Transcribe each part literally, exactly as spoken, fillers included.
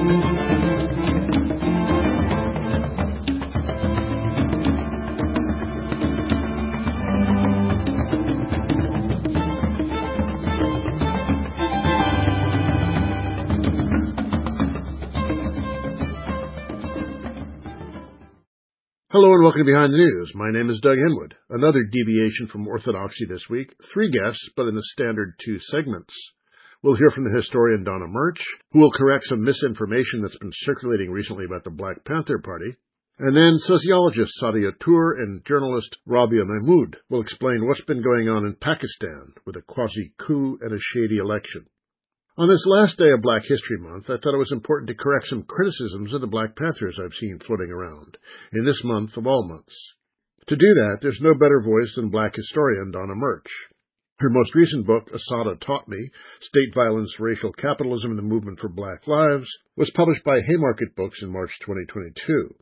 Hello and welcome to Behind the News. My name is Doug Henwood. Another deviation from orthodoxy this week. Three guests, but in the standard two segments. We'll hear from the historian Donna Murch, who will correct some misinformation that's been circulating recently about the Black Panther Party. And then sociologist Saadia Tour and journalist Rabia Mahmood will explain what's been going on in Pakistan with a quasi-coup and a shady election. On this last day of Black History Month, I thought it was important to correct some criticisms of the Black Panthers I've seen floating around, in this month of all months. To do that, there's no better voice than Black historian Donna Murch. Her most recent book, Assata Taught Me, State Violence, Racial Capitalism, and the Movement for Black Lives, was published by Haymarket Books in March twenty twenty-two.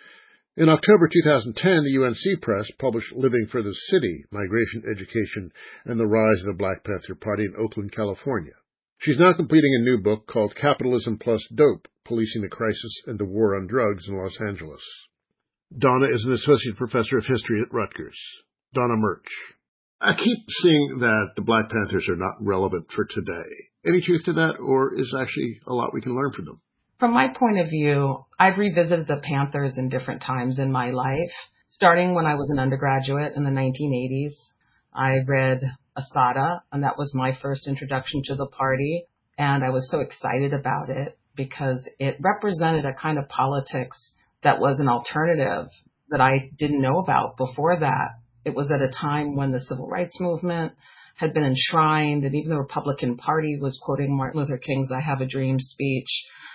In October two thousand ten, the U N C Press published Living for the City, Migration, Education, and the Rise of the Black Panther Party in Oakland, California. She's now completing a new book called Capitalism Plus Dope, Policing the Crisis and the War on Drugs in Los Angeles. Donna is an associate professor of history at Rutgers. Donna Murch. I keep seeing that the Black Panthers are not relevant for today. Any truth to that, or is actually a lot we can learn from them? From my point of view, I've revisited the Panthers in different times in my life, starting when I was an undergraduate in the nineteen eighties. I read Assata, and that was my first introduction to the party. And I was so excited about it because it represented a kind of politics that was an alternative that I didn't know about before that. It was at a time when the civil rights movement had been enshrined, and even the Republican Party was quoting Martin Luther King's I Have a Dream speech.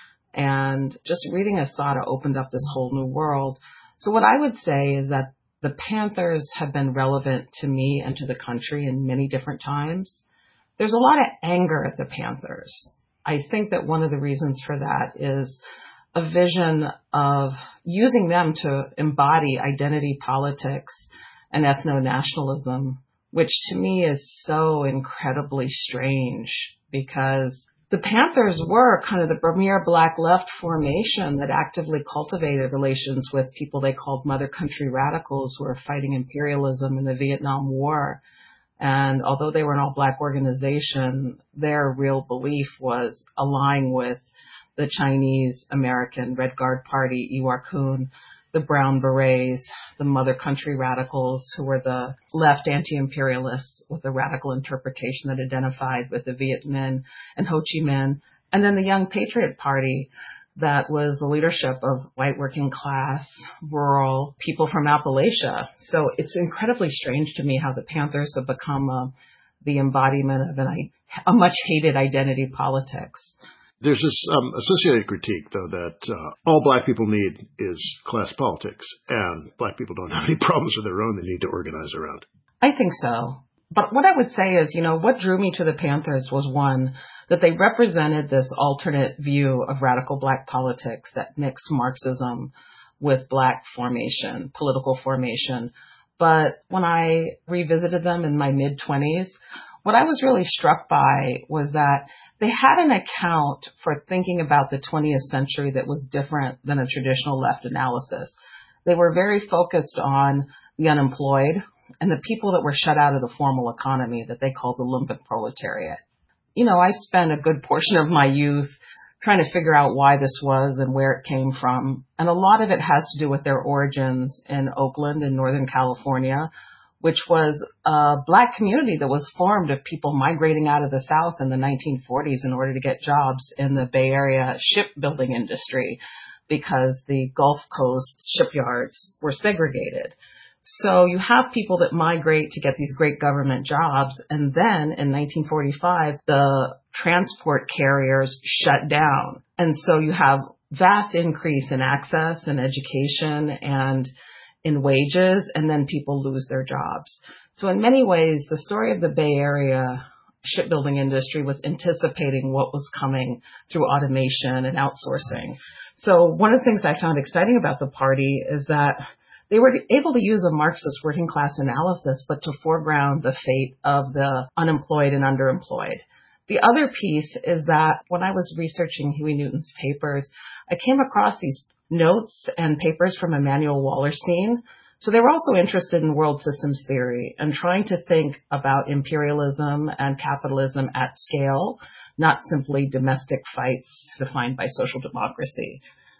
And just reading Assata opened up this whole new world. So what I would say is that the Panthers have been relevant to me and to the country in many different times. There's a lot of anger at the Panthers. I think that one of the reasons for that is a vision of using them to embody identity politics and ethno-nationalism, which to me is so incredibly strange because the Panthers were kind of the premier Black left formation that actively cultivated relations with people they called mother country radicals who were fighting imperialism in the Vietnam War. And although they were an all-Black organization, their real belief was aligning with the Chinese American Red Guard Party, Iwar Kun, the Brown Berets, the mother country radicals, who were the left anti-imperialists with a radical interpretation that identified with the Viet Minh and Ho Chi Minh, and then the Young Patriot Party that was the leadership of white working class, rural people from Appalachia. So it's incredibly strange to me how the Panthers have become a, the embodiment of an, a much hated identity politics. There's this um, associated critique, though, that uh, all Black people need is class politics, and Black people don't have any problems of their own they need to organize around. I think so. But what I would say is, you know, what drew me to the Panthers was, one, that they represented this alternate view of radical Black politics that mixed Marxism with Black formation, political formation. But when I revisited them in my mid-twenties, what I was really struck by was that they had an account for thinking about the twentieth century that was different than a traditional left analysis. They were very focused on the unemployed and the people that were shut out of the formal economy that they called the lumpen proletariat. You know, I spent a good portion of my youth trying to figure out why this was and where it came from. And a lot of it has to do with their origins in Oakland in Northern California, which was a Black community that was formed of people migrating out of the South in the nineteen forties in order to get jobs in the Bay Area shipbuilding industry because the Gulf Coast shipyards were segregated. So you have people that migrate to get these great government jobs, and then in nineteen forty-five, the transport carriers shut down. And so you have vast increase in access and education and in wages, and then people lose their jobs. So in many ways, the story of the Bay Area shipbuilding industry was anticipating what was coming through automation and outsourcing. So one of the things I found exciting about the party is that they were able to use a Marxist working class analysis, but to foreground the fate of the unemployed and underemployed. The other piece is that when I was researching Huey Newton's papers, I came across these notes and papers from Emanuel Wallerstein. So they were also interested in world systems theory and trying to think about imperialism and capitalism at scale, not simply domestic fights defined by social democracy.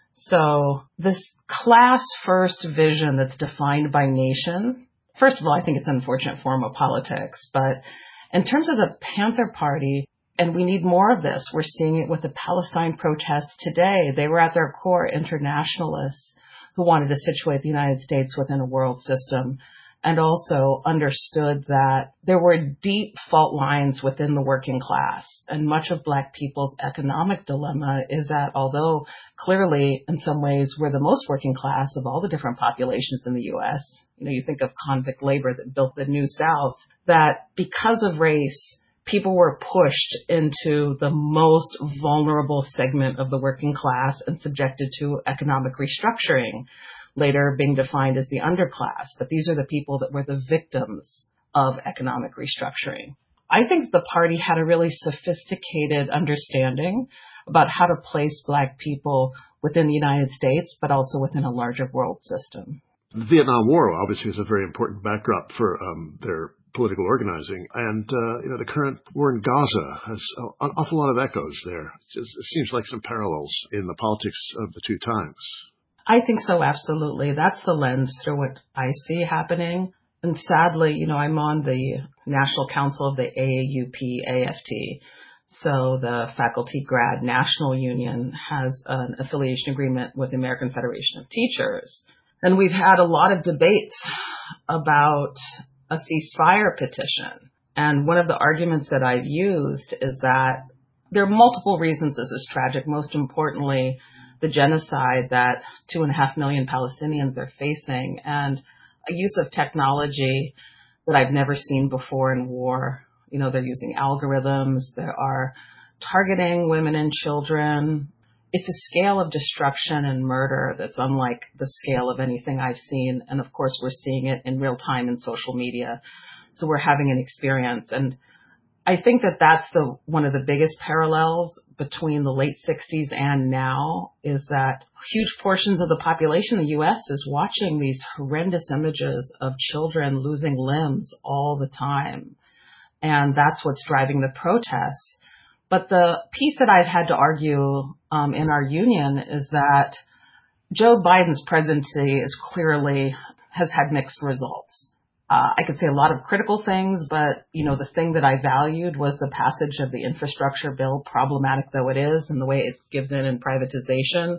So this class first vision that's defined by nation, first of all, I think it's an unfortunate form of politics, but in terms of the Panther Party, and we need more of this, we're seeing it with the Palestine protests today. They were at their core internationalists who wanted to situate the United States within a world system, and also understood that there were deep fault lines within the working class. And much of Black people's economic dilemma is that although clearly in some ways we're the most working class of all the different populations in the U S, you know, you think of convict labor that built the New South, that because of race, people were pushed into the most vulnerable segment of the working class and subjected to economic restructuring, later being defined as the underclass. But these are the people that were the victims of economic restructuring. I think the party had a really sophisticated understanding about how to place Black people within the United States, but also within a larger world system. The Vietnam War obviously is a very important backdrop for um, their political organizing. And, uh, you know, the current war in Gaza has an awful lot of echoes there. It, just, it seems like some parallels in the politics of the two times. I think so, absolutely. That's the lens through what I see happening. And sadly, you know, I'm on the National Council of the A A U P A F T. So the Faculty Grad National Union has an affiliation agreement with the American Federation of Teachers. And we've had a lot of debates about a ceasefire petition. And one of the arguments that I've used is that there are multiple reasons this is tragic. Most importantly, the genocide that two and a half million Palestinians are facing, and a use of technology that I've never seen before in war. You know, they're using algorithms, they are targeting women and children. It's a scale of destruction and murder that's unlike the scale of anything I've seen. And of course, we're seeing it in real time in social media. So we're having an experience. And I think that that's the one of the biggest parallels between the late sixties and now, is that huge portions of the population in the U S is watching these horrendous images of children losing limbs all the time. And that's what's driving the protests. But the piece that I've had to argue um, in our union is that Joe Biden's presidency is clearly has had mixed results. Uh, I could say a lot of critical things, but, you know, the thing that I valued was the passage of the infrastructure bill, problematic though it is, and the way it gives in in privatization.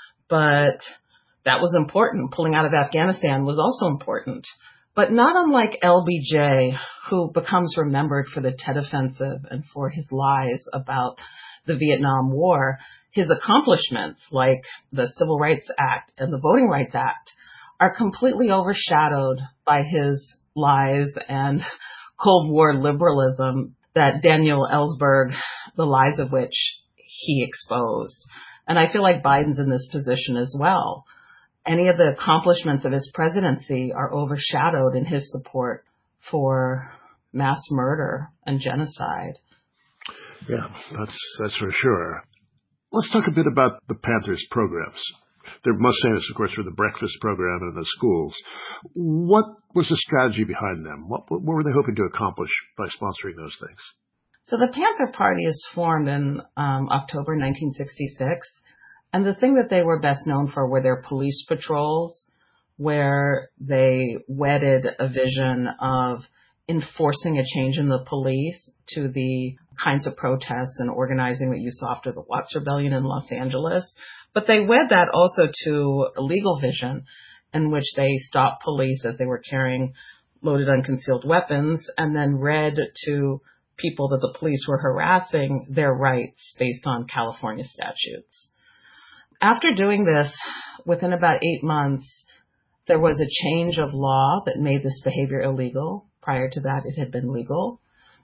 But that was important. Pulling out of Afghanistan was also important. But not unlike L B J, who becomes remembered for the Tet Offensive and for his lies about the Vietnam War, his accomplishments like the Civil Rights Act and the Voting Rights Act are completely overshadowed by his lies and Cold War liberalism that Daniel Ellsberg, the lies of which he exposed. And I feel like Biden's in this position as well. Any of the accomplishments of his presidency are overshadowed in his support for mass murder and genocide. Yeah, that's that's for sure. Let's talk a bit about the Panthers' programs. They're most famous, of course, for the breakfast program and the schools. What was the strategy behind them? What, what were they hoping to accomplish by sponsoring those things? So the Panther Party is formed in um, October nineteen sixty-six. And the thing that they were best known for were their police patrols, where they wedded a vision of enforcing a change in the police to the kinds of protests and organizing that you saw after the Watts Rebellion in Los Angeles. But they wed that also to a legal vision in which they stopped police as they were carrying loaded unconcealed weapons, and then read to people that the police were harassing their rights based on California statutes. After doing this, within about eight months, there was a change of law that made this behavior illegal. Prior to that, it had been legal.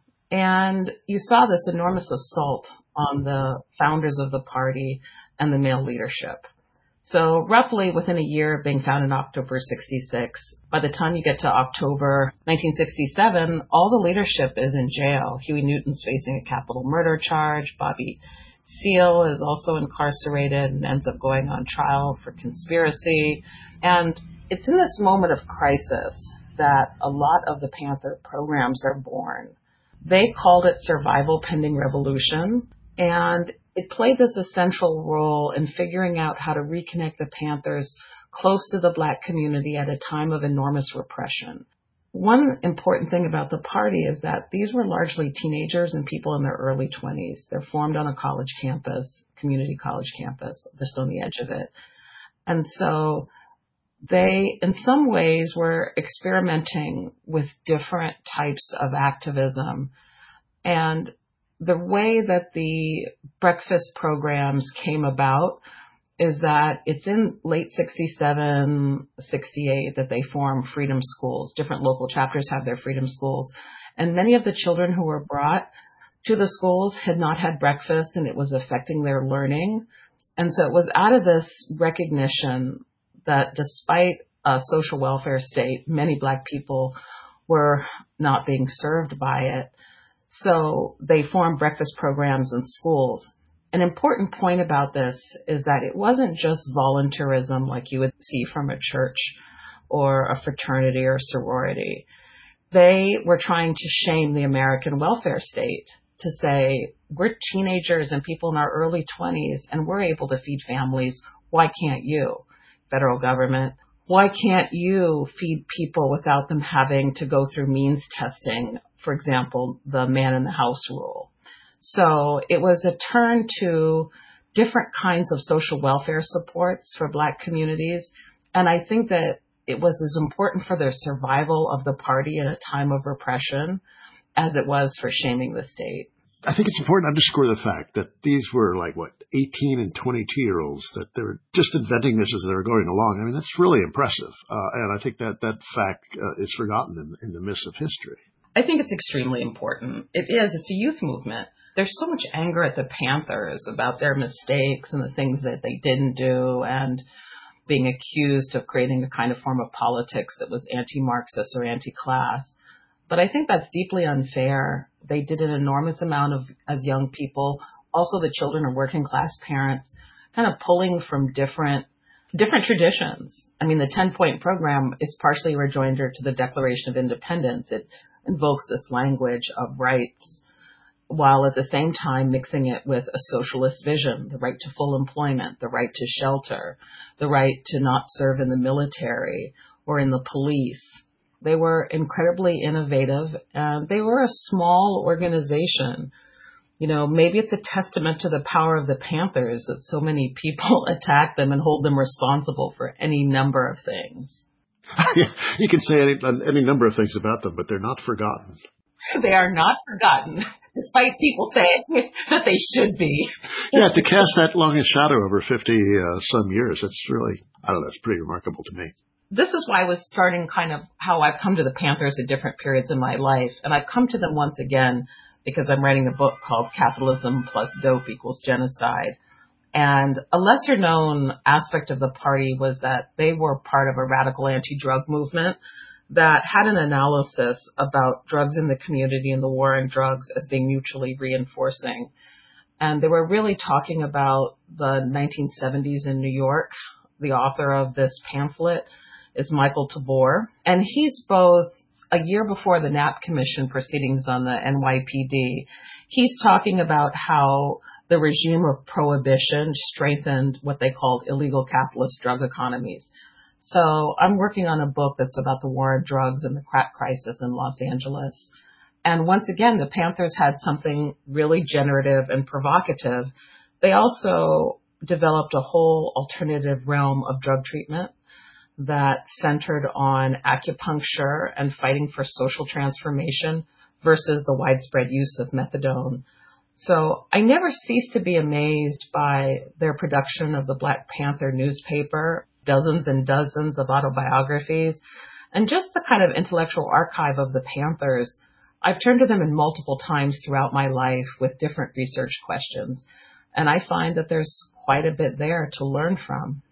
And you saw this enormous assault on the founders of the party and the male leadership. So roughly within a year of being founded in October sixty-six, by the time you get to October nineteen sixty-seven, all the leadership is in jail. Huey Newton's facing a capital murder charge. Bobby Seale is also incarcerated and ends up going on trial for conspiracy. And it's in this moment of crisis that a lot of the Panther programs are born. They called it Survival Pending Revolution, and it played this essential role in figuring out how to reconnect the Panthers close to the Black community at a time of enormous repression. One important thing about the party is that these were largely teenagers and people in their early twenties. They're formed on a college campus, community college campus, just on the edge of it. And so they, in some ways, were experimenting with different types of activism. And the way that the breakfast programs came about is that it's in late sixty-seven, sixty-eight that they form freedom schools. Different local chapters have their freedom schools. And many of the children who were brought to the schools had not had breakfast, and it was affecting their learning. And so it was out of this recognition that despite a social welfare state, many Black people were not being served by it. So they formed breakfast programs in schools. An important point about this is that it wasn't just volunteerism like you would see from a church or a fraternity or sorority. They were trying to shame the American welfare state to say, we're teenagers and people in our early twenties and we're able to feed families. Why can't you, federal government? Why can't you feed people without them having to go through means testing? For example, the man in the house rule. So it was a turn to different kinds of social welfare supports for Black communities. And I think that it was as important for their survival of the party in a time of repression as it was for shaming the state. I think it's important to underscore the fact that these were like, what, eighteen and twenty-two year olds, that they were just inventing this as they were going along. I mean, that's really impressive. Uh, and I think that that fact uh, is forgotten in, in the midst of history. I think it's extremely important. It is. It's a youth movement. There's so much anger at the Panthers about their mistakes and the things that they didn't do and being accused of creating a kind of form of politics that was anti-Marxist or anti-class. But I think that's deeply unfair. They did an enormous amount of, as young people, also the children of working class parents, kind of pulling from different different traditions. I mean, the ten-point program is partially a rejoinder to the Declaration of Independence. It invokes this language of rights, while at the same time mixing it with a socialist vision, the right to full employment, the right to shelter, the right to not serve in the military or in the police. They were incredibly innovative, and they were a small organization. You know, maybe it's a testament to the power of the Panthers that so many people attack them and hold them responsible for any number of things. You can say any, any number of things about them, but they're not forgotten. They are not forgotten, despite people saying that they should be. Yeah, to cast that long a shadow over fifty uh, some years, it's really, I don't know, it's pretty remarkable to me. This is why I was starting kind of how I've come to the Panthers at different periods in my life. And I've come to them once again because I'm writing a book called Capitalism Plus Dope Equals Genocide. And a lesser known aspect of the party was that they were part of a radical anti-drug movement that had an analysis about drugs in the community and the war on drugs as being mutually reinforcing. And they were really talking about the nineteen seventies in New York. The author of this pamphlet is Michael Tabor. And he's both a year before the Knapp Commission proceedings on the N Y P D. He's talking about how the regime of prohibition strengthened what they called illegal capitalist drug economies. So I'm working on a book that's about the war on drugs and the crack crisis in Los Angeles. And once again, the Panthers had something really generative and provocative. They also developed a whole alternative realm of drug treatment that centered on acupuncture and fighting for social transformation versus the widespread use of methadone. So I never ceased to be amazed by their production of the Black Panther newspaper, dozens and dozens of autobiographies, and just the kind of intellectual archive of the Panthers. I've turned to them in multiple times throughout my life with different research questions, and I find that there's quite a bit there to learn from.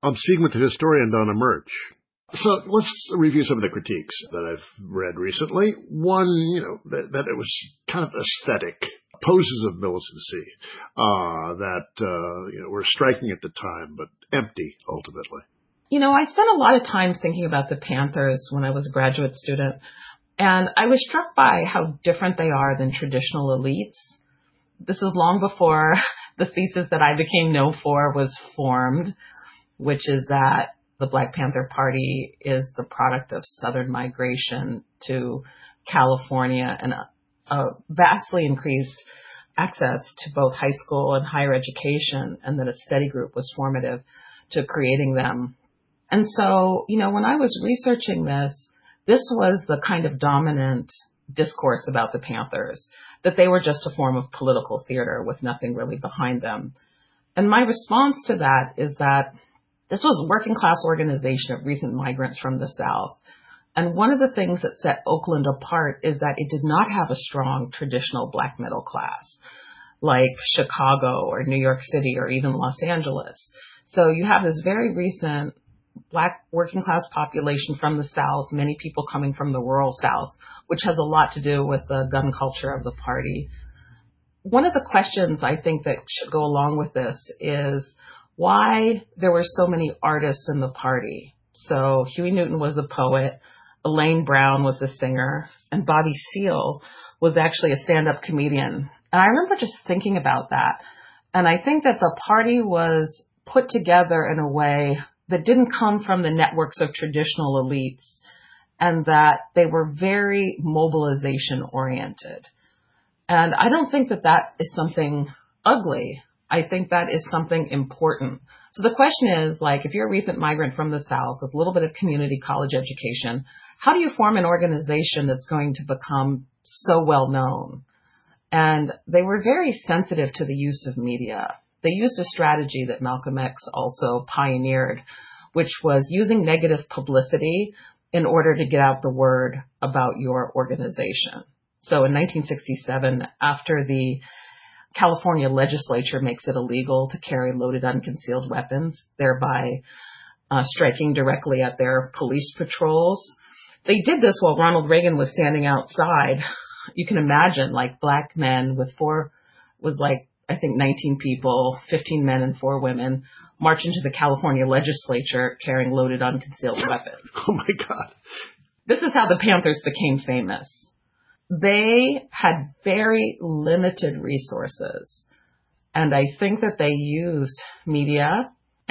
I'm speaking with the historian Donna Murch. So let's review some of the critiques that I've read recently. One, you know, that, that it was kind of aesthetic poses of militancy uh, that uh, you know were striking at the time, but empty ultimately. You know, I spent a lot of time thinking about the Panthers when I was a graduate student, and I was struck by how different they are than traditional elites. This is long before the thesis that I became known for was formed, which is that the Black Panther Party is the product of Southern migration to California and a, a vastly increased access to both high school and higher education, and that a study group was formative to creating them. And so, you know, when I was researching this, this was the kind of dominant discourse about the Panthers, that they were just a form of political theater with nothing really behind them. And my response to that is that this was a working class organization of recent migrants from the South. And one of the things that set Oakland apart is that it did not have a strong traditional Black middle class like Chicago or New York City or even Los Angeles. So you have this very recent Black working class population from the South, many people coming from the rural South, which has a lot to do with the gun culture of the party. One of the questions I think that should go along with this is why there were so many artists in the party. So Huey Newton was a poet, Elaine Brown was a singer, and Bobby Seale was actually a stand-up comedian. And I remember just thinking about that. And I think that the party was put together in a way that didn't come from the networks of traditional elites, and that they were very mobilization-oriented. And I don't think that that is something ugly. I think that is something important. So the question is, like, if you're a recent migrant from the South with a little bit of community college education, how do you form an organization that's going to become so well known? And they were very sensitive to the use of media. They used a strategy that Malcolm X also pioneered, which was using negative publicity in order to get out the word about your organization. So in nineteen sixty-seven, after the California legislature makes it illegal to carry loaded unconcealed weapons, thereby uh, striking directly at their police patrols. They did this while Ronald Reagan was standing outside. You can imagine, like, Black men with four, was like, I think nineteen people, fifteen men and four women, march into the California legislature carrying loaded unconcealed weapons. Oh my God. This is how the Panthers became famous. They had very limited resources, and I think that they used media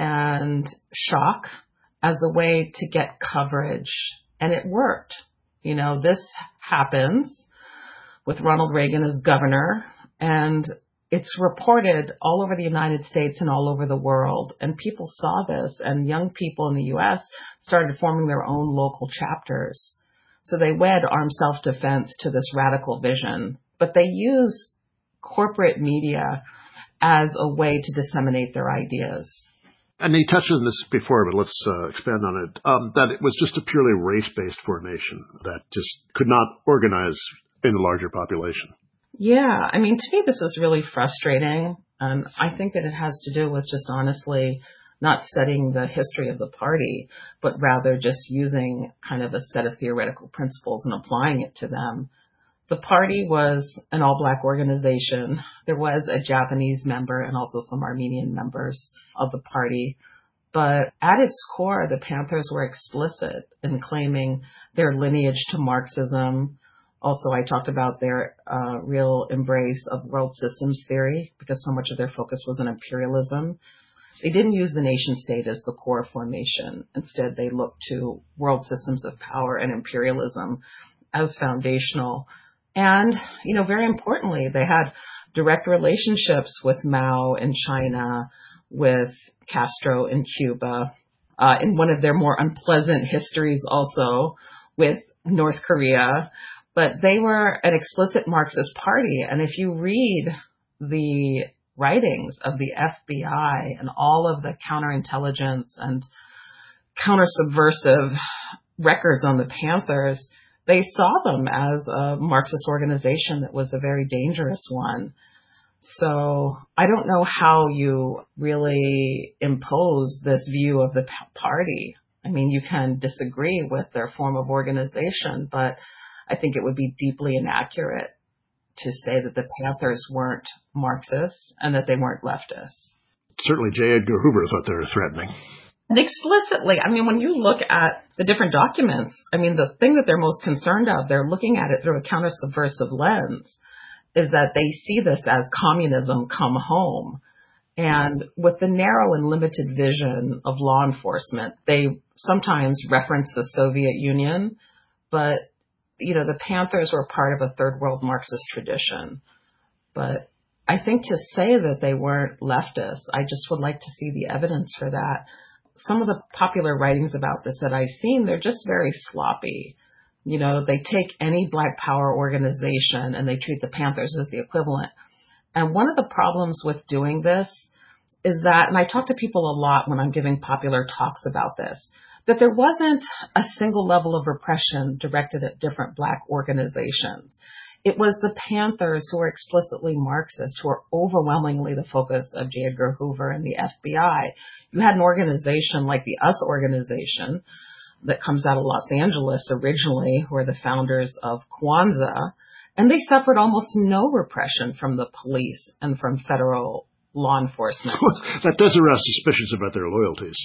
and shock as a way to get coverage, and it worked. You know, this happens with Ronald Reagan as governor, and it's reported all over the United States and all over the world, and people saw this, and young people in the U S started forming their own local chapters. So they wed armed self-defense to this radical vision, but they use corporate media as a way to disseminate their ideas. And you touched on this before, but let's uh, expand on it, um, that it was just a purely race-based formation that just could not organize in a larger population. Yeah, I mean, to me, this is really frustrating. Um, I think that it has to do with just honestly not studying the history of the party, but rather just using kind of a set of theoretical principles and applying it to them. The party was an all-Black organization. There was a Japanese member and also some Armenian members of the party. But at its core, the Panthers were explicit in claiming their lineage to Marxism. Also, I talked about their uh, real embrace of world systems theory because so much of their focus was on imperialism. They didn't use the nation state as the core formation. Instead, they looked to world systems of power and imperialism as foundational. And, you know, very importantly, they had direct relationships with Mao in China, with Castro in Cuba, uh, in one of their more unpleasant histories also with North Korea. But they were an explicit Marxist party. And if you read the writings of the F B I and all of the counterintelligence and counter-subversive records on the Panthers, they saw them as a Marxist organization that was a very dangerous one. So I don't know how you really impose this view of the p- party. I mean, you can disagree with their form of organization, but I think it would be deeply inaccurate to say that the Panthers weren't Marxists and that they weren't leftists. Certainly J. Edgar Hoover thought they were threatening. And explicitly, I mean, when you look at the different documents, I mean, the thing that they're most concerned of, they're looking at it through a counter-subversive lens, is that they see this as communism come home. And with the narrow and limited vision of law enforcement, they sometimes reference the Soviet Union, but, you know, the Panthers were part of a third world Marxist tradition. But I think to say that they weren't leftists, I just would like to see the evidence for that. Some of the popular writings about this that I've seen, they're just very sloppy. You know, they take any Black Power organization and they treat the Panthers as the equivalent. And one of the problems with doing this is that, and I talk to people a lot when I'm giving popular talks about this, that there wasn't a single level of repression directed at different Black organizations. It was the Panthers, who were explicitly Marxist, who were overwhelmingly the focus of J. Edgar Hoover and the F B I. You had an organization like the US organization that comes out of Los Angeles originally, who are the founders of Kwanzaa, and they suffered almost no repression from the police and from federal law enforcement. That does arouse suspicions about their loyalties.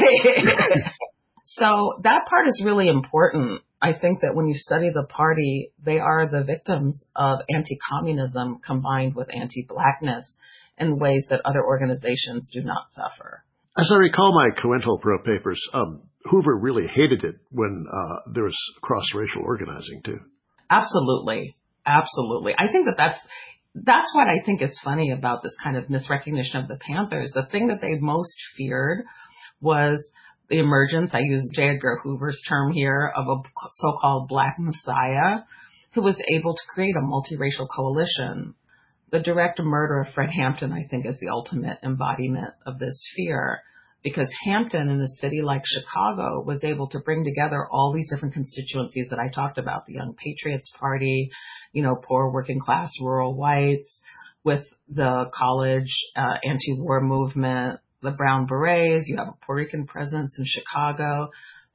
So that part is really important. I think that when you study the party, they are the victims of anti-communism combined with anti-Blackness in ways that other organizations do not suffer. As I recall my COINTELPRO papers, um, Hoover really hated it when uh, there was cross-racial organizing, too. Absolutely. Absolutely. I think that that's, that's what I think is funny about this kind of misrecognition of the Panthers. The thing that they most feared was the emergence, I use J. Edgar Hoover's term here, of a so-called Black Messiah who was able to create a multiracial coalition. The direct murder of Fred Hampton, I think, is the ultimate embodiment of this fear, because Hampton, in a city like Chicago, was able to bring together all these different constituencies that I talked about, the Young Patriots Party, you know, poor working class rural whites, with the college uh, anti-war movement, the Brown Berets, you have a Puerto Rican presence in Chicago.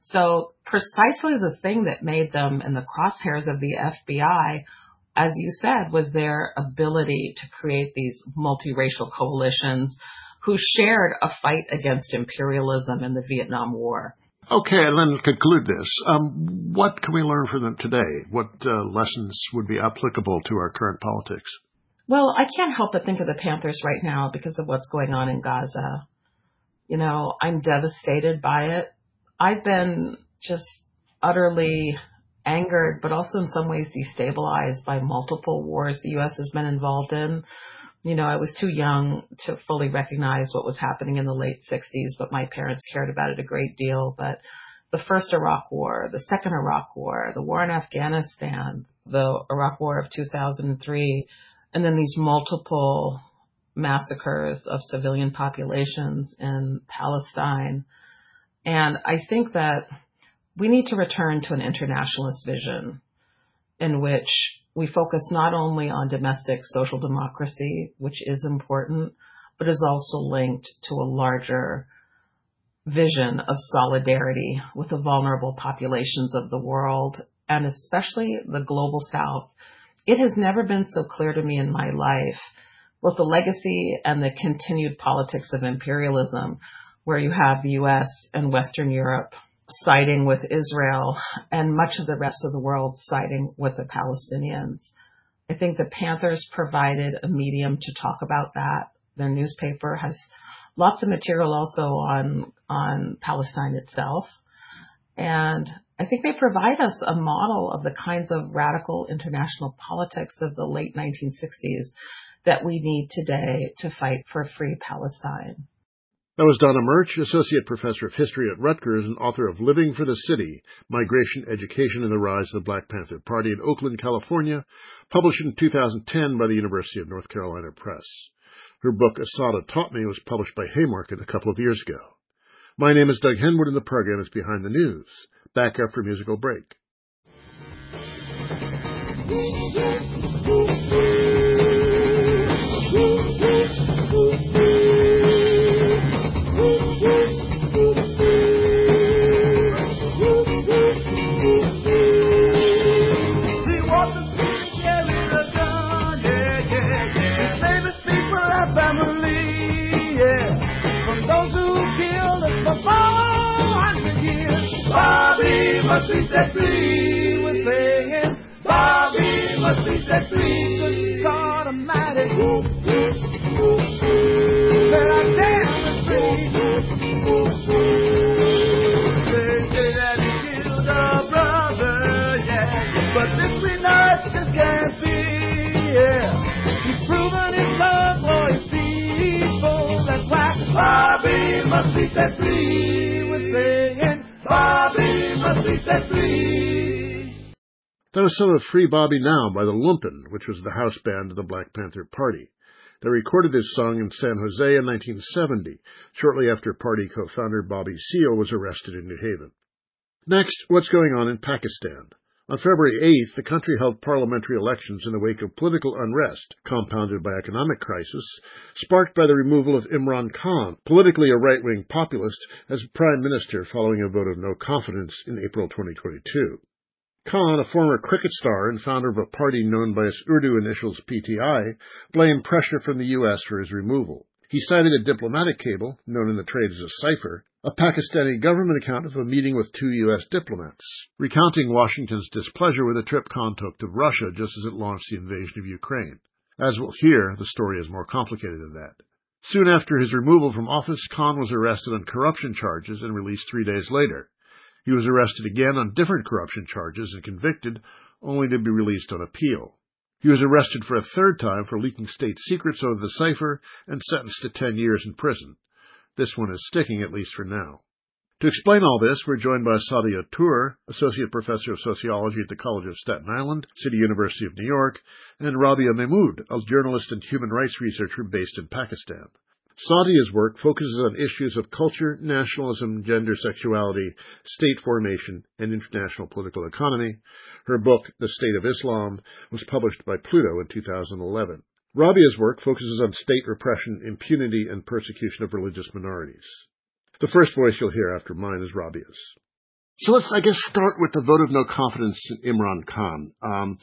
So precisely the thing that made them in the crosshairs of the F B I, as you said, was their ability to create these multiracial coalitions who shared a fight against imperialism in the Vietnam War. Okay, and then conclude this. Um, what can we learn from them today? What uh, lessons would be applicable to our current politics? Well, I can't help but think of the Panthers right now because of what's going on in Gaza. You know, I'm devastated by it. I've been just utterly angered, but also in some ways destabilized by multiple wars the U S has been involved in. You know, I was too young to fully recognize what was happening in the late sixties, but my parents cared about it a great deal. But the first Iraq War, the second Iraq War, the war in Afghanistan, the Iraq War of two thousand three, and then these multiple massacres of civilian populations in Palestine. And I think that we need to return to an internationalist vision in which we focus not only on domestic social democracy, which is important, but is also linked to a larger vision of solidarity with the vulnerable populations of the world, and especially the global South. It has never been so clear to me in my life, both the legacy and the continued politics of imperialism, where you have the U S and Western Europe siding with Israel and much of the rest of the world siding with the Palestinians. I think the Panthers provided a medium to talk about that. Their newspaper has lots of material also on, on Palestine itself. And I think they provide us a model of the kinds of radical international politics of the late nineteen sixties that we need today to fight for a free Palestine. That was Donna Murch, Associate Professor of History at Rutgers and author of Living for the City, Migration, Education, and the Rise of the Black Panther Party in Oakland, California, published in two thousand ten by the University of North Carolina Press. Her book, Assata Taught Me, was published by Haymarket a couple of years ago. My name is Doug Henwood, and the program is Behind the News. Back after a musical break. Woo! must be set free. We're saying Bobby must be set free. Good God Almighty. Said I damn is free. They say that he killed a brother, yeah. But this we know this can't be, yeah. He's proven his love for his people. That's why Bobby must be set free. We're saying Bobby must be set free. That was some of Free Bobby Now by the Lumpen, which was the house band of the Black Panther Party. They recorded this song in San Jose in nineteen seventy, shortly after party co-founder Bobby Seale was arrested in New Haven. Next, what's going on in Pakistan? On February eighth, the country held parliamentary elections in the wake of political unrest, compounded by economic crisis, sparked by the removal of Imran Khan, politically a right-wing populist, as prime minister following a vote of no confidence in April twenty twenty-two. Khan, a former cricket star and founder of a party known by its Urdu initials P T I, blamed pressure from the U S for his removal. He cited a diplomatic cable, known in the trade as a cipher, a Pakistani government account of a meeting with two U S diplomats, recounting Washington's displeasure with a trip Khan took to Russia just as it launched the invasion of Ukraine. As we'll hear, the story is more complicated than that. Soon after his removal from office, Khan was arrested on corruption charges and released three days later. He was arrested again on different corruption charges and convicted, only to be released on appeal. He was arrested for a third time for leaking state secrets over the cipher and sentenced to ten years in prison. This one is sticking, at least for now. To explain all this, we're joined by Saadia Tour, Associate Professor of Sociology at the College of Staten Island, City University of New York, and Rabia Mahmood, a journalist and human rights researcher based in Pakistan. Saadia's work focuses on issues of culture, nationalism, gender sexuality, state formation, and international political economy. Her book, The State of Islam, was published by Pluto in two thousand eleven. Rabia's work focuses on state repression, impunity, and persecution of religious minorities. The first voice you'll hear after mine is Rabia's. So let's, I guess, start with the vote of no confidence in Imran Khan. Um,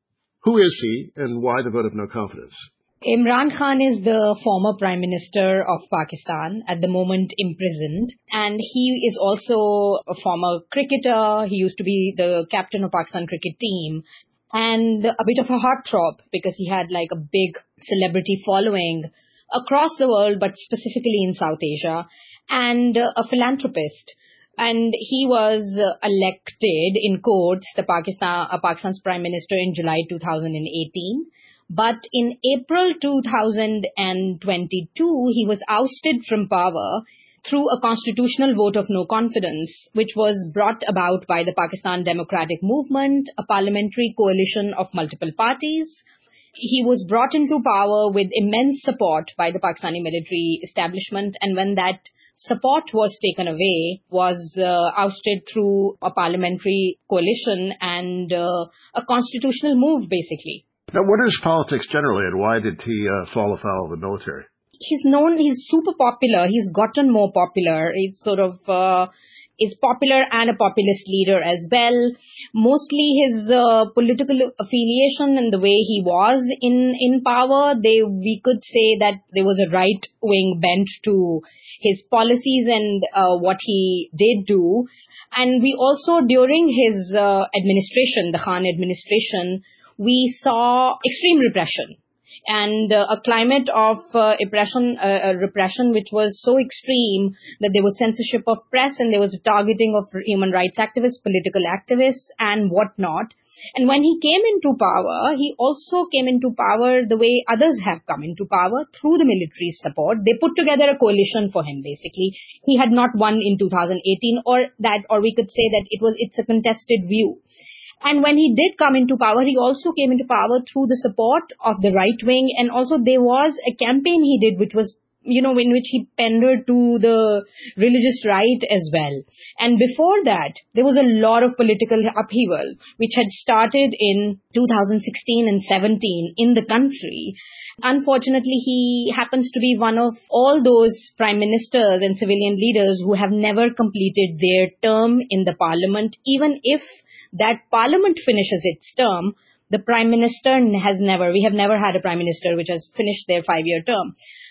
who is he, and why the vote of no confidence? Imran Khan is the former Prime Minister of Pakistan, at the moment imprisoned, and he is also a former cricketer. He used to be the captain of Pakistan cricket team, and a bit of a heartthrob because he had like a big celebrity following across the world, but specifically in South Asia, and a philanthropist. And he was elected in quotes the Pakistan, uh, Pakistan's Prime Minister in July two thousand eighteen. But in April two thousand twenty-two, he was ousted from power through a constitutional vote of no confidence, which was brought about by the Pakistan Democratic Movement, a parliamentary coalition of multiple parties. He was brought into power with immense support by the Pakistani military establishment, and when that support was taken away, was uh, ousted through a parliamentary coalition and uh, a constitutional move, basically. Now, what is politics generally, and why did he uh, fall afoul of the military? He's known, he's super popular. He's gotten more popular. He's sort of, uh, is popular and a populist leader as well. Mostly his uh, political affiliation and the way he was in, in power, they, we could say that there was a right-wing bent to his policies and uh, what he did do. And we also, during his uh, administration, the Khan administration, we saw extreme repression and uh, a climate of uh, oppression, uh, repression which was so extreme that there was censorship of press and there was targeting of human rights activists, political activists and whatnot. And when he came into power, he also came into power the way others have come into power, through the military support. They put together a coalition for him, basically. He had not won in two thousand eighteen, or that, or we could say that it was, it's a contested view. And when he did come into power, he also came into power through the support of the right wing. And also there was a campaign he did, which was, you know, in which he pandered to the religious right as well. And before that, there was a lot of political upheaval, which had started in two thousand sixteen and seventeen in the country. Unfortunately, he happens to be one of all those prime ministers and civilian leaders who have never completed their term in the parliament, even if that parliament finishes its term. The prime minister has never, we have never had a prime minister which has finished their five-year term.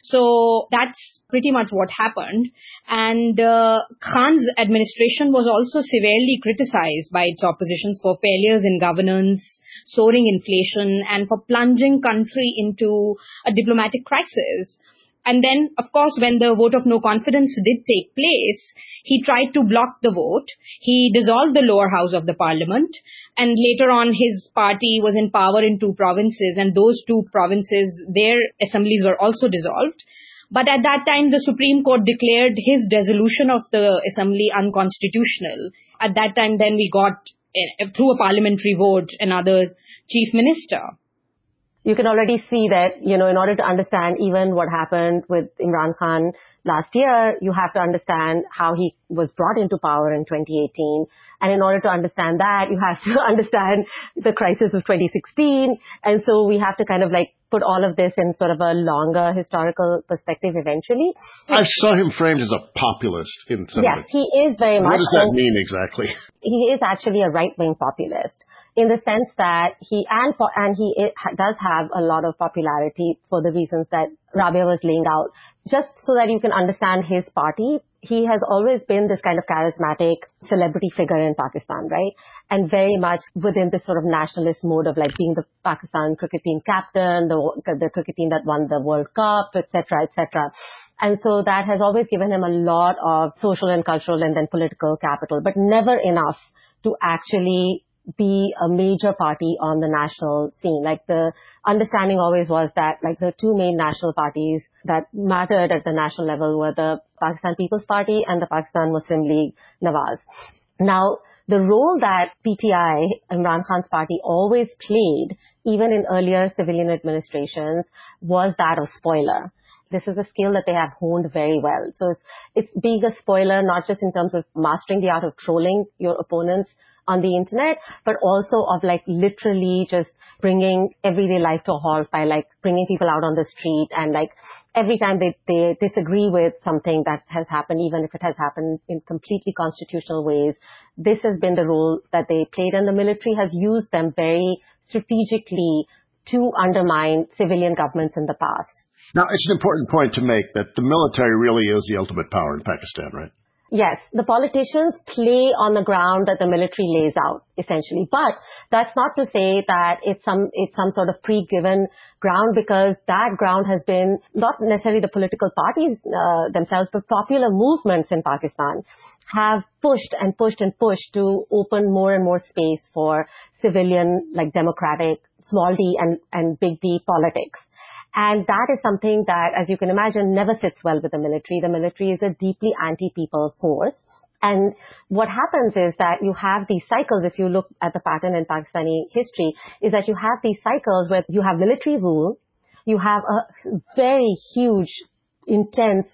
So that's pretty much what happened. And uh, Khan's administration was also severely criticized by its oppositions for failures in governance, soaring inflation, and for plunging country into a diplomatic crisis. And then, of course, when the vote of no confidence did take place, he tried to block the vote. He dissolved the lower house of the parliament. And later on, his party was in power in two provinces. And those two provinces, their assemblies were also dissolved. But at that time, the Supreme Court declared his dissolution of the assembly unconstitutional. At that time, then we got, through a parliamentary vote, another chief minister. You can already see that, you know, in order to understand even what happened with Imran Khan last year, you have to understand how he was brought into power in twenty eighteen. And in order to understand that, you have to understand the crisis of twenty sixteen. And so we have to kind of like put all of this in sort of a longer historical perspective eventually. I saw him framed as a populist in some Yes, way. he is very much. What does that mean exactly? He is actually a right-wing populist in the sense that he, and, and he it does have a lot of popularity for the reasons that Rabia was laying out. Just so that you can understand his party, he has always been this kind of charismatic celebrity figure in Pakistan, right? And very much within this sort of nationalist mode of like being the Pakistan cricket team captain, the, the cricket team that won the World Cup, et cetera, et cetera. And so that has always given him a lot of social and cultural and then political capital, but never enough to actually be a major party on the national scene. Like the understanding always was that like the two main national parties that mattered at the national level were the Pakistan People's Party and the Pakistan Muslim League Nawaz. Now, the role that P T I, Imran Khan's party, always played, even in earlier civilian administrations, was that of spoiler. This is a skill that they have honed very well. So it's, it's being a spoiler, not just in terms of mastering the art of trolling your opponents on the internet, but also of like literally just bringing everyday life to a halt by like bringing people out on the street and like every time they, they disagree with something that has happened, even if it has happened in completely constitutional ways, this has been the role that they played, and the military has used them very strategically to undermine civilian governments in the past. Now, it's an important point to make that the military really is the ultimate power in Pakistan, right? Yes, the politicians play on the ground that the military lays out, essentially. But that's not to say that it's some it's some sort of pre-given ground, because that ground has been not necessarily the political parties uh, themselves, but popular movements in Pakistan have pushed and pushed and pushed to open more and more space for civilian, like democratic, small d and, and big D politics. And that is something that, as you can imagine, never sits well with the military. The military is a deeply anti-people force. And what happens is that you have these cycles, if you look at the pattern in Pakistani history, is that you have these cycles where you have military rule, you have a very huge, intense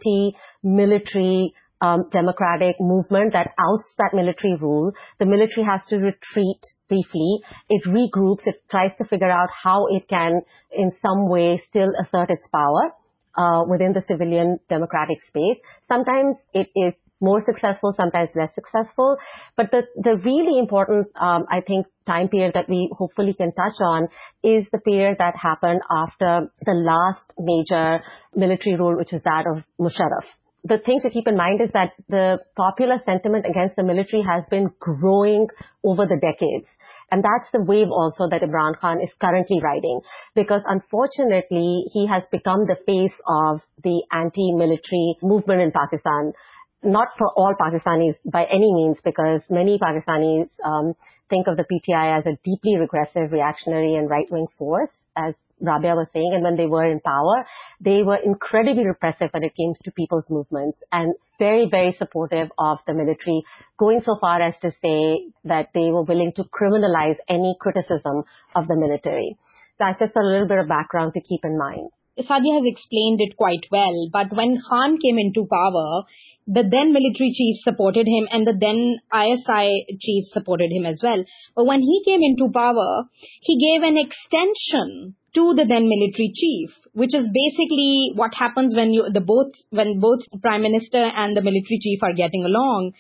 anti-military Um, democratic movement that ousts that military rule. The military has to retreat briefly. It regroups. It tries to figure out how it can, in some way, still assert its power uh, within the civilian democratic space. Sometimes it is more successful, sometimes less successful. But the, the really important, um, I think, time period that we hopefully can touch on is the period that happened after the last major military rule, which is that of Musharraf. The thing to keep in mind is that the popular sentiment against the military has been growing over the decades. And that's the wave also that Imran Khan is currently riding, because unfortunately he has become the face of the anti-military movement in Pakistan. Not for all Pakistanis by any means, because many Pakistanis um, think of the P T I as a deeply regressive, reactionary and right-wing force, as Rabia was saying, and when they were in power, they were incredibly repressive when it came to people's movements and very, very supportive of the military, going so far as to say that they were willing to criminalize any criticism of the military. That's just a little bit of background to keep in mind. Sadia has explained it quite well, but when Khan came into power, the then military chief supported him and the then I S I chief supported him as well. But when he came into power, he gave an extension to the then military chief, which is basically what happens when you the both when both prime minister and the military chief are getting along.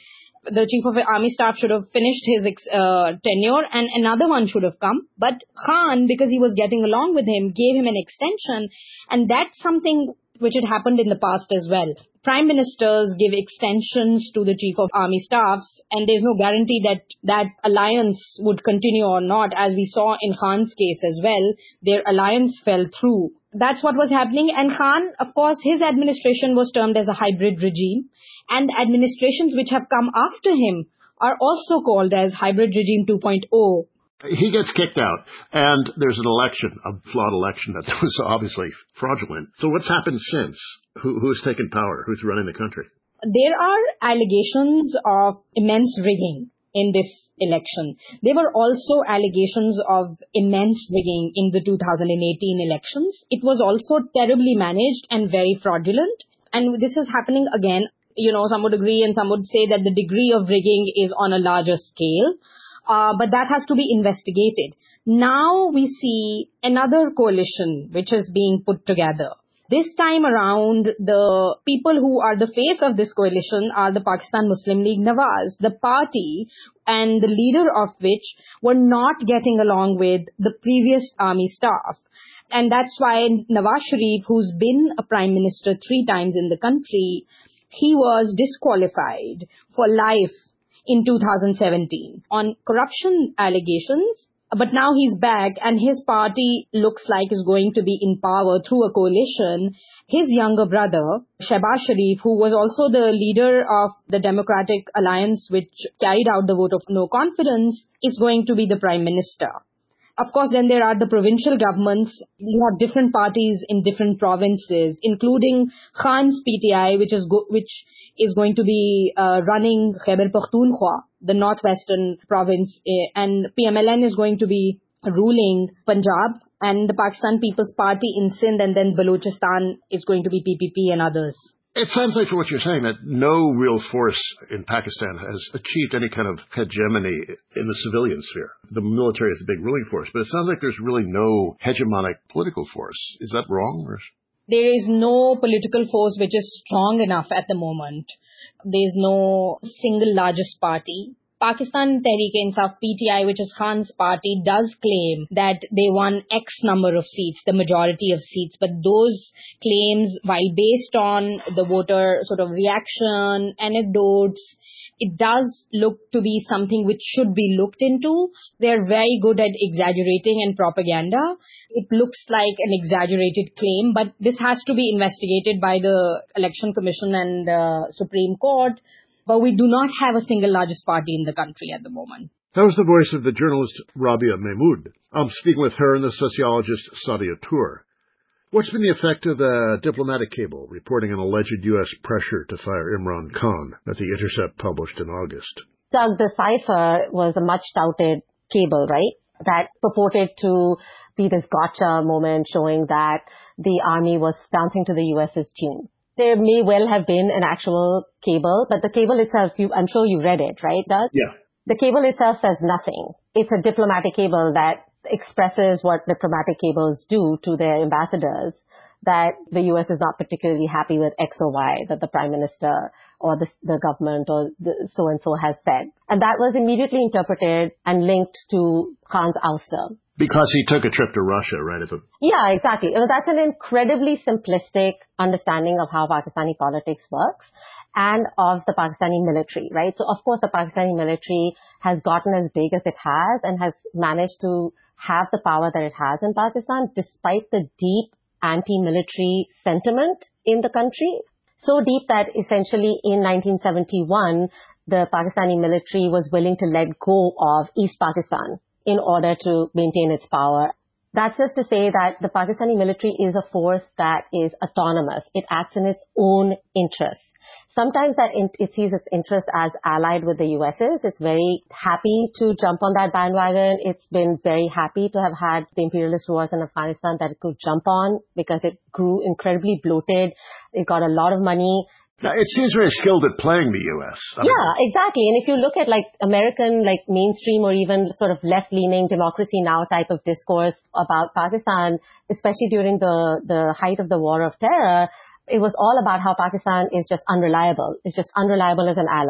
the chief of the army staff should have finished his uh, tenure and another one should have come. But Khan, because he was getting along with him, gave him an extension. And that's something which had happened in the past as well. Prime ministers give extensions to the chief of army staffs, and there's no guarantee that that alliance would continue or not. As we saw in Khan's case as well, their alliance fell through. That's what was happening. And Khan, of course, his administration was termed as a hybrid regime. And administrations which have come after him are also called as hybrid regime two point oh. He gets kicked out, and there's an election, a flawed election that was obviously fraudulent. So what's happened since? Who, who's taken power? Who's running the country? There are allegations of immense rigging in this election. There were also allegations of immense rigging in the two thousand eighteen elections. It was also terribly managed and very fraudulent. And this is happening again. You know, some would agree and some would say that the degree of rigging is on a larger scale. Uh, but that has to be investigated. Now we see another coalition which is being put together. This time around, the people who are the face of this coalition are the Pakistan Muslim League Nawaz, the party and the leader of which were not getting along with the previous army staff. And that's why Nawaz Sharif, who's been a prime minister three times in the country, he was disqualified for life in two thousand seventeen on corruption allegations. But now he's back and his party looks like is going to be in power through a coalition. His younger brother, Shehbaz Sharif, who was also the leader of the Democratic Alliance, which carried out the vote of no confidence, is going to be the prime minister. Of course, then there are the provincial governments. You have different parties in different provinces, including Khan's P T I, which is go- which is going to be uh, running Khyber Pakhtunkhwa, the northwestern province, uh, and P M L N is going to be ruling Punjab, and the Pakistan People's Party in Sindh, and then Balochistan is going to be P P P and others. It sounds like, from what you're saying, that no real force in Pakistan has achieved any kind of hegemony in the civilian sphere. The military is the big ruling force, but it sounds like there's really no hegemonic political force. Is that wrong? Or? There is no political force which is strong enough at the moment. There is no single largest party. Pakistan Tehreek-e-Insaf P T I, which is Khan's party, does claim that they won X number of seats, the majority of seats. But those claims, while based on the voter sort of reaction, anecdotes, it does look to be something which should be looked into. They're very good at exaggerating and propaganda. It looks like an exaggerated claim, but this has to be investigated by the Election Commission and the Supreme Court. But we do not have a single largest party in the country at the moment. That was the voice of the journalist Rabia Mahmood. I'm speaking with her and the sociologist Sadia Tour. What's been the effect of the diplomatic cable reporting an alleged U S pressure to fire Imran Khan that The Intercept published in August? Doug, the cipher was a much touted cable, right? That purported to be this gotcha moment showing that the army was dancing to the U S's tune. There may well have been an actual cable, but the cable itself, you, I'm sure you read it, right, Doug? Yeah. The cable itself says nothing. It's a diplomatic cable that expresses what diplomatic cables do to their ambassadors, that the U S is not particularly happy with X or Y, that the prime minister or the, the government or the so-and-so has said. And that was immediately interpreted and linked to Khan's ouster. Because he took a trip to Russia, right? At the... Yeah, exactly. That's an incredibly simplistic understanding of how Pakistani politics works and of the Pakistani military, right? So, of course, the Pakistani military has gotten as big as it has and has managed to have the power that it has in Pakistan, despite the deep anti-military sentiment in the country. So deep that essentially in nineteen seventy-one, the Pakistani military was willing to let go of East Pakistan in order to maintain its power. That's just to say that the Pakistani military is a force that is autonomous. It acts in its own interests. Sometimes that in, it sees its interests as allied with the U S's. It's very happy to jump on that bandwagon. It's been very happy to have had the imperialist wars in Afghanistan that it could jump on because it grew incredibly bloated. It got a lot of money. Now, it seems very skilled at playing the U S. I Yeah, mean, exactly. And if you look at like American, like mainstream or even sort of left-leaning democracy now type of discourse about Pakistan, especially during the, the height of the war of terror, it was all about how Pakistan is just unreliable. It's just unreliable as an ally.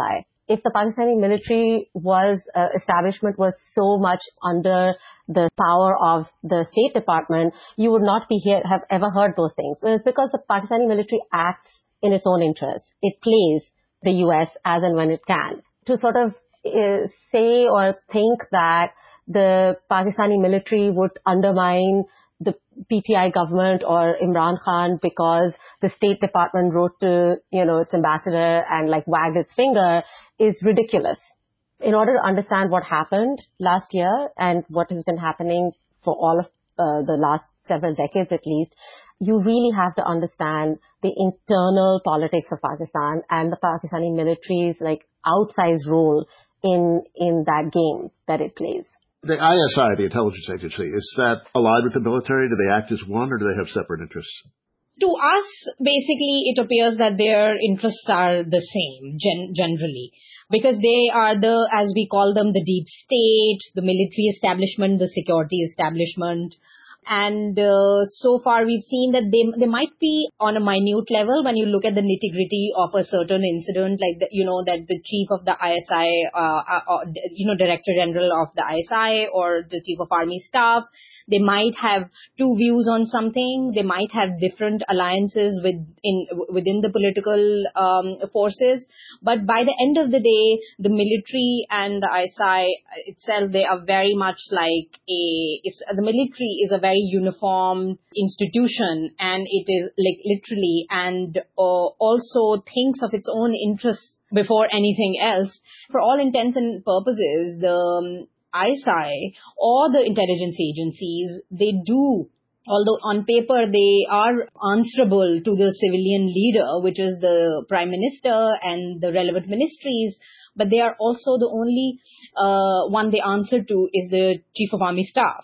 if the Pakistani military was, uh, establishment was so much under the power of the State Department, you would not be here, have ever heard those things. It's because the Pakistani military acts in its own interest. It plays the U S as and when it can. To sort of uh, say or think that the Pakistani military would undermine the P T I government or Imran Khan because the State Department wrote to, you know, its ambassador and like wagged its finger is ridiculous. In order to understand what happened last year and what has been happening for all of uh, the last several decades at least, you really have to understand the internal politics of Pakistan and the Pakistani military's like outsized role in in that game that it plays. The I S I, the intelligence agency, is that allied with the military? Do they act as one, or do they have separate interests? To us, basically, it appears that their interests are the same, gen- generally, because they are the, as we call them, the deep state, the military establishment, the security establishment. And uh, so far, we've seen that they they might be on a minute level when you look at the nitty-gritty of a certain incident, like, the, you know, that the chief of the I S I, uh, uh, you know, Director General of the I S I or the Chief of Army Staff, they might have two views on something. They might have different alliances with in within the political um, forces. But by the end of the day, the military and the I S I itself, they are very much like a, it's, the military is a very uniform institution, and it is like literally and uh, also thinks of its own interests before anything else. For all intents and purposes, the um, I S I or the intelligence agencies, they do, although on paper they are answerable to the civilian leader, which is the Prime Minister and the relevant ministries, but they are also the only uh, one they answer to is the Chief of Army Staff.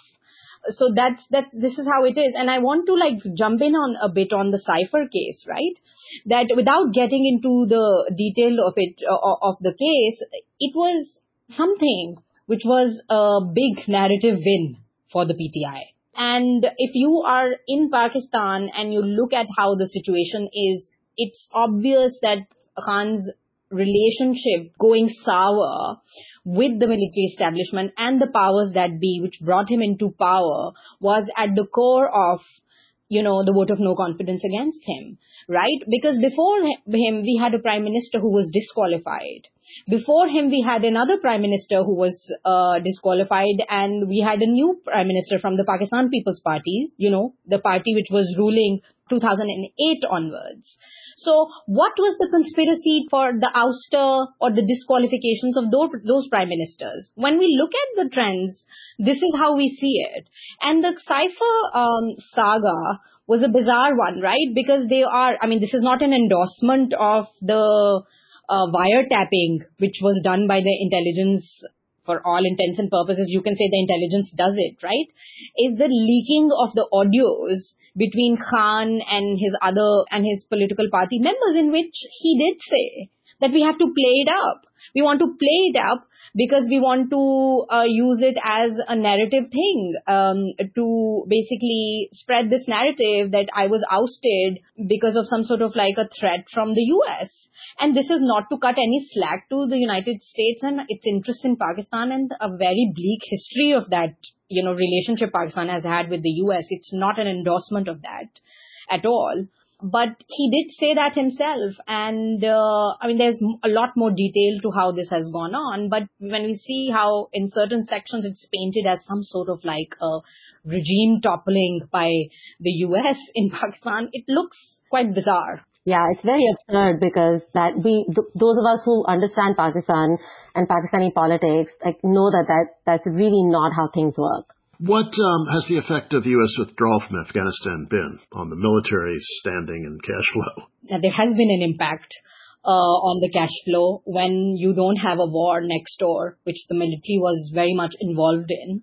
So that's, that's, this is how it is. And I want to like jump in on a bit on the Cypher case, right? That without getting into the detail of it, uh, of the case, it was something which was a big narrative win for the P T I. And if you are in Pakistan and you look at how the situation is, it's obvious that Khan's relationship going sour with the military establishment and the powers that be, which brought him into power, was at the core of, you know, the vote of no confidence against him, right? Because before him, we had a prime minister who was disqualified. Before him, we had another prime minister who was uh, disqualified, and we had a new prime minister from the Pakistan People's Party, you know, the party which was ruling two thousand eight onwards. So what was the conspiracy for the ouster or the disqualifications of those, those prime ministers? When we look at the trends, this is how we see it. And the Cypher um, saga was a bizarre one, right? Because they are, I mean, this is not an endorsement of the uh, wiretapping, which was done by the intelligence. For all intents and purposes, you can say the intelligence does it, right? Is the leaking of the audios between Khan and his other, and his political party members, in which he did say that we have to play it up. We want to play it up because we want to uh, use it as a narrative thing, um, to basically spread this narrative that I was ousted because of some sort of like a threat from the U S. And this is not to cut any slack to the United States and its interest in Pakistan and a very bleak history of that, you know, relationship Pakistan has had with the U S. It's not an endorsement of that at all. But he did say that himself. And, uh, I mean, there's a lot more detail to how this has gone on. But when we see how in certain sections it's painted as some sort of like a regime toppling by the U S in Pakistan, it looks quite bizarre. Yeah, it's very absurd because that we, th- those of us who understand Pakistan and Pakistani politics, like, know that, that that's really not how things work. What um, has the effect of U S withdrawal from Afghanistan been on the military standing and cash flow? Now, there has been an impact uh, on the cash flow when you don't have a war next door, which the military was very much involved in,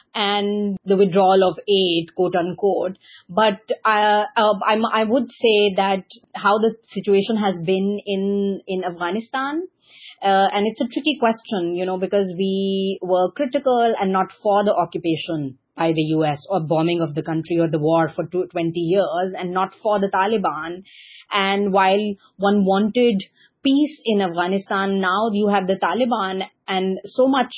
and the withdrawal of aid, quote unquote. But uh, uh, I'm, I would say that how the situation has been in, in Afghanistan, Uh, and it's a tricky question, you know, because we were critical and not for the occupation by the U S or bombing of the country or the war for twenty years, and not for the Taliban. And while one wanted peace in Afghanistan. Now you have the Taliban and so much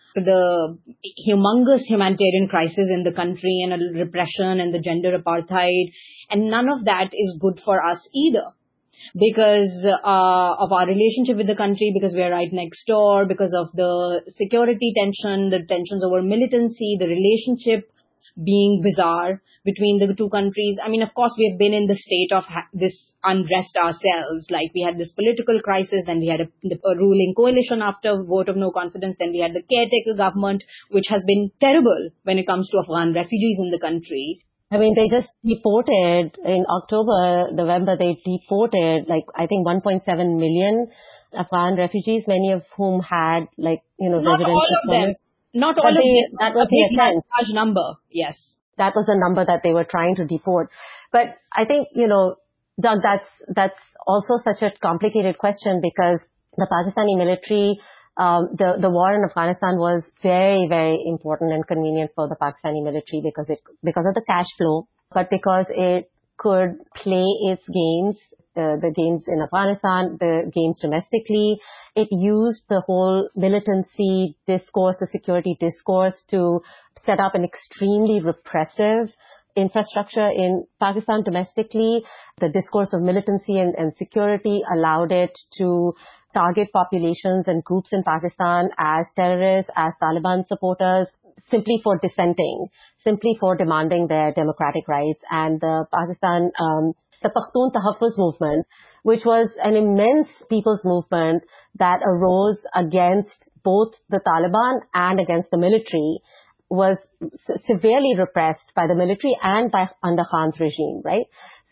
the humongous humanitarian crisis in the country and a repression and the gender apartheid. And none of that is good for us either because uh, of our relationship with the country, because we're right next door, because of the security tension, the tensions over militancy, the relationship being bizarre between the two countries. I mean, of course, we have been in the state of ha- this unrest ourselves. Like we had this political crisis, then we had a, a ruling coalition after vote of no confidence, then we had the caretaker government, which has been terrible when it comes to Afghan refugees in the country. I mean, they just deported in October, November, they deported like, I think one point seven million Afghan refugees, many of whom had like, you know, Not residential all of them. permits. Not all But of they, them. that was the attempt. Large number, yes. That was the number that they were trying to deport. But I think, you know, Doug, that's, that's also such a complicated question because the Pakistani military, um, the, the war in Afghanistan was very, very important and convenient for the Pakistani military because it, because of the cash flow, but because it could play its games, uh, the games in Afghanistan, the games domestically. It used the whole militancy discourse, the security discourse to set up an extremely repressive infrastructure in Pakistan domestically. The discourse of militancy and, and security allowed it to target populations and groups in Pakistan as terrorists, as Taliban supporters, simply for dissenting, simply for demanding their democratic rights. And the Pakistan, um, the Pakhtun Tahaffuz movement, which was an immense people's movement that arose against both the Taliban and against the military, was severely repressed by the military and by under Khan's regime, right?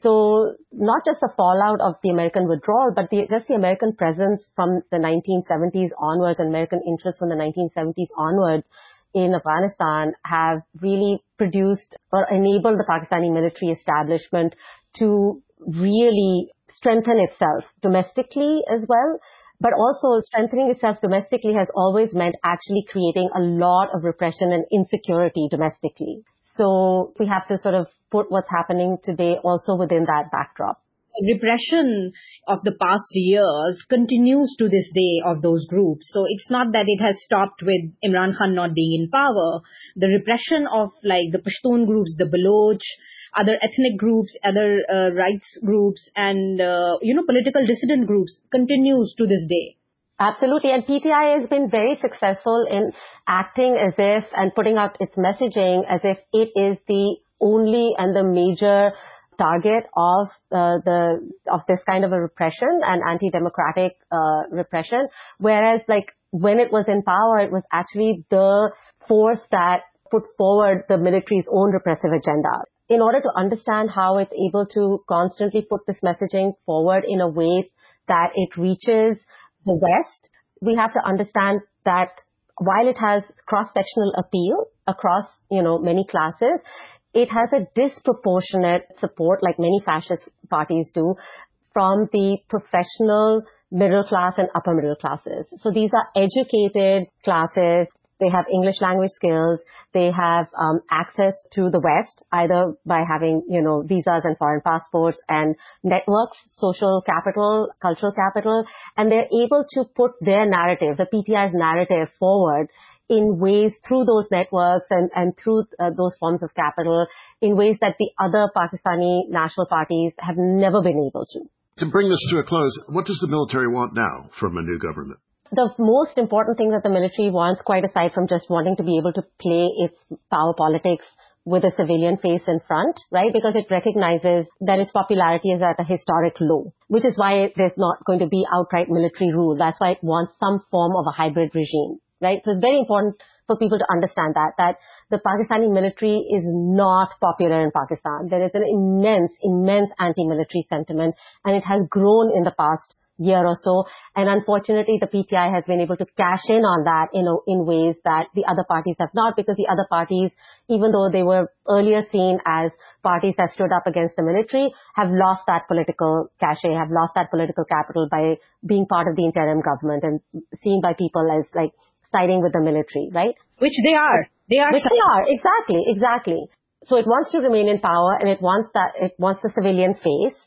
So not just the fallout of the American withdrawal, but the, just the American presence from the nineteen seventies onwards, and American interest from the nineteen seventies onwards in Afghanistan have really produced or enabled the Pakistani military establishment to really strengthen itself domestically as well. But also strengthening itself domestically has always meant actually creating a lot of repression and insecurity domestically. So we have to sort of put what's happening today also within that backdrop. Repression of the past years continues to this day of those groups. So it's not that it has stopped with Imran Khan not being in power. The repression of like the Pashtun groups, the Baloch, other ethnic groups, other uh, rights groups, and, uh, you know, political dissident groups continues to this day. Absolutely. And P T I has been very successful in acting as if and putting out its messaging as if it is the only and the major target of uh, the of this kind of a repression and anti-democratic uh, repression, whereas like when it was in power, it was actually the force that put forward the military's own repressive agenda. In order to understand how it's able to constantly put this messaging forward in a way that it reaches the West, we have to understand that while it has cross-sectional appeal across, you know, many classes, it has a disproportionate support, like many fascist parties do, from the professional middle class and upper middle classes. So these are educated classes. They have English language skills. They have um, access to the West, either by having, you know, visas and foreign passports and networks, social capital, cultural capital, and they're able to put their narrative, the P T I's narrative, forward in ways through those networks and, and through uh, those forms of capital in ways that the other Pakistani national parties have never been able to. To bring this to a close, what does the military want now from a new government? The most important thing that the military wants, quite aside from just wanting to be able to play its power politics with a civilian face in front, right? Because it recognizes that its popularity is at a historic low, which is why there's not going to be outright military rule. That's why it wants some form of a hybrid regime, right? So it's very important for people to understand that, that the Pakistani military is not popular in Pakistan. There is an immense, immense anti-military sentiment, and it has grown in the past year or so. And unfortunately, the P T I has been able to cash in on that in, in ways that the other parties have not, because the other parties, even though they were earlier seen as parties that stood up against the military, have lost that political cachet, have lost that political capital by being part of the interim government and seen by people as like siding with the military, right? Which they are. They are. Which they are. Exactly. Exactly. So it wants to remain in power, and it wants that, it wants the civilian face.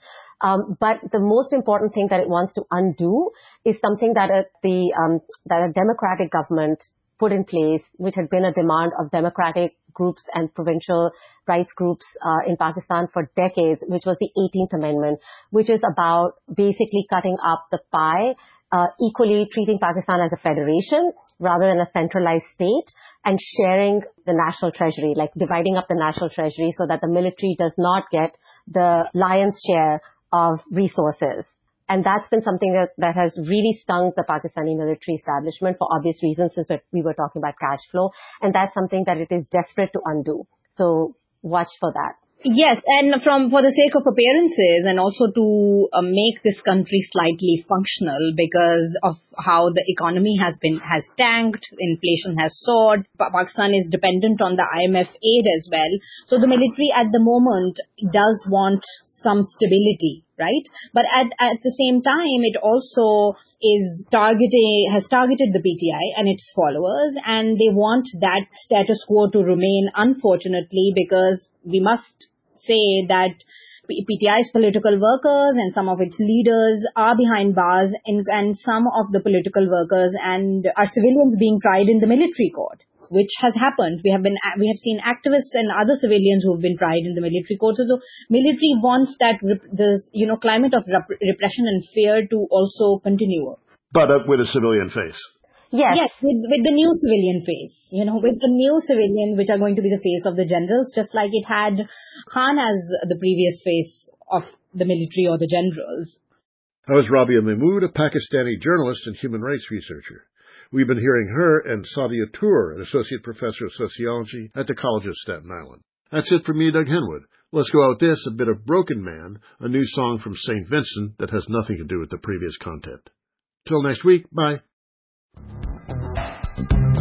Um, but the most important thing that it wants to undo is something that a, the um, that a democratic government put in place, which had been a demand of democratic groups and provincial rights groups uh, in Pakistan for decades, which was the eighteenth Amendment, which is about basically cutting up the pie, uh, equally treating Pakistan as a federation rather than a centralized state, and sharing the national treasury, like dividing up the national treasury so that the military does not get the lion's share of resources. And that's been something that, that has really stung the Pakistani military establishment for obvious reasons, since we were talking about cash flow. And that's something that it is desperate to undo. So watch for that. Yes, and from for the sake of appearances and also to uh, make this country slightly functional because of how the economy has been has tanked, inflation has soared. Pa- Pakistan is dependent on the I M F aid as well. So the military at the moment does want some stability, right? But at at the same time, it also is targeting has targeted the P T I and its followers, and they want that status quo to remain, unfortunately, because we must say that P T I's political workers and some of its leaders are behind bars, and, and some of the political workers and are civilians being tried in the military court, which has happened. We have been we have seen activists and other civilians who have been tried in the military court. So the military wants that rep, this you know climate of rep, repression and fear to also continue. But uh, with a civilian face. Yes. Yes, with, with the new civilian face, you know, with the new civilian, which are going to be the face of the generals, just like it had Khan as the previous face of the military or the generals. That was Rabia Mahmood, a Pakistani journalist and human rights researcher. We've been hearing her and Sadia Tour, an associate professor of sociology at the College of Staten Island. That's it for me, Doug Henwood. Let's go out with this, a bit of Broken Man, a new song from Saint Vincent that has nothing to do with the previous content. Till next week, bye.